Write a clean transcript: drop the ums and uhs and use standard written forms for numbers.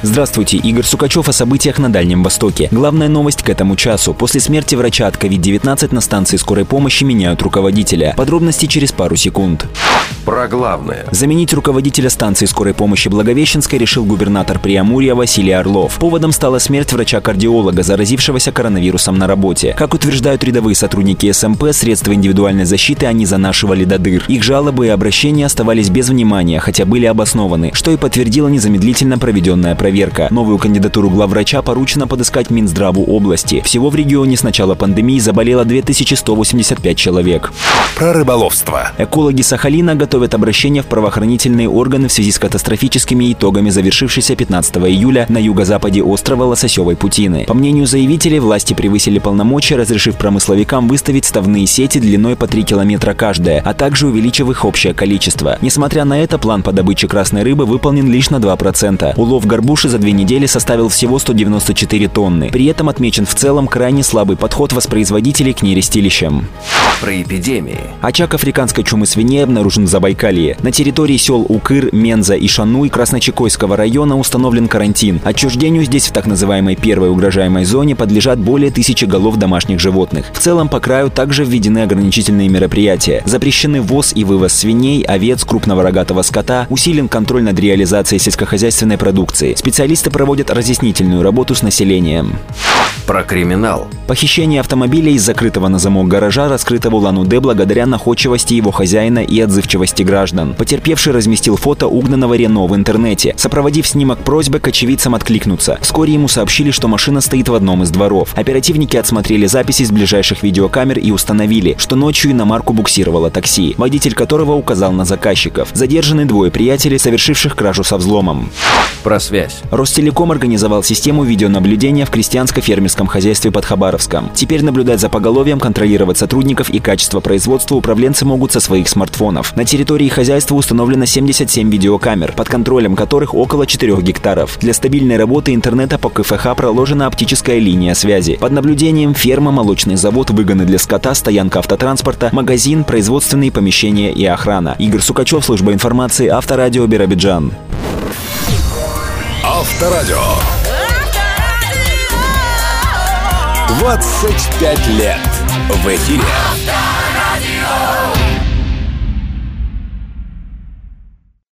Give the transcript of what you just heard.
Здравствуйте, Игорь Сукачев о событиях на Дальнем Востоке. Главная новость к этому часу. После смерти врача от COVID-19 на станции скорой помощи меняют руководителя. Подробности через пару секунд. Про главное. Заменить руководителя станции скорой помощи Благовещенской решил губернатор Преамурья Василий Орлов. Поводом стала смерть врача-кардиолога, заразившегося коронавирусом на работе. Как утверждают рядовые сотрудники СМП, средства индивидуальной защиты они занашивали до дыр. Их жалобы и обращения оставались без внимания, хотя были обоснованы, что и подтвердила незамедлительно проведенная проверка. Новую кандидатуру главврача поручено подыскать Минздраву области. Всего в регионе с начала пандемии заболело 2185 человек. Про рыболовство. Экологи Сахалина готовят обращение в правоохранительные органы в связи с катастрофическими итогами завершившейся 15 июля на юго-западе острова Лососевой Путины. По мнению заявителей, власти превысили полномочия, разрешив промысловикам выставить ставные сети длиной по 3 километра каждая, а также увеличив их общее количество. Несмотря на это, план по добыче красной рыбы выполнен лишь на 2%. Улов горбуши за 2 недели составил всего 194 тонны. При этом отмечен в целом крайне слабый подход воспроизводителей к нерестилищам. Про эпидемии. Очаг африканской чумы свиней обнаружен в Забайкалье. На территории сел Укыр, Менза и Шануй Красночекойского района установлен карантин. Отчуждению здесь в так называемой первой угрожаемой зоне подлежат более 1000 голов домашних животных. В целом по краю также введены ограничительные мероприятия. Запрещены ввоз и вывоз свиней, овец, крупного рогатого скота, усилен контроль над реализацией сельскохозяйственной продукции. Специалисты проводят разъяснительную работу с населением. Про криминал. Похищение автомобиля из закрытого на замок гаража раскрыто в Улан-Удэ благодаря находчивости его хозяина и отзывчивости граждан. Потерпевший разместил фото угнанного Рено в интернете, сопроводив снимок просьбой к очевидцам откликнуться. Вскоре ему сообщили, что машина стоит в одном из дворов. Оперативники отсмотрели записи с ближайших видеокамер и установили, что ночью иномарку буксировало такси, водитель которого указал на заказчиков. Задержаны 2 приятелей, совершивших кражу со взломом. Про связь. Ростелеком организовал систему видеонаблюдения в крестьянско-фермерском хозяйстве под Хабаровском. Теперь наблюдать за поголовьем, контролировать сотрудников и качество производства управленцы могут со своих смартфонов. На территории хозяйства установлено 77 видеокамер, под контролем которых около 4 гектаров. Для стабильной работы интернета по КФХ проложена оптическая линия связи. Под наблюдением ферма, молочный завод, выгоны для скота, стоянка автотранспорта, магазин, производственные помещения и охрана. Игорь Сукачев, служба информации, Авторадио, Биробиджан. Авторадио. 25 лет в эфире.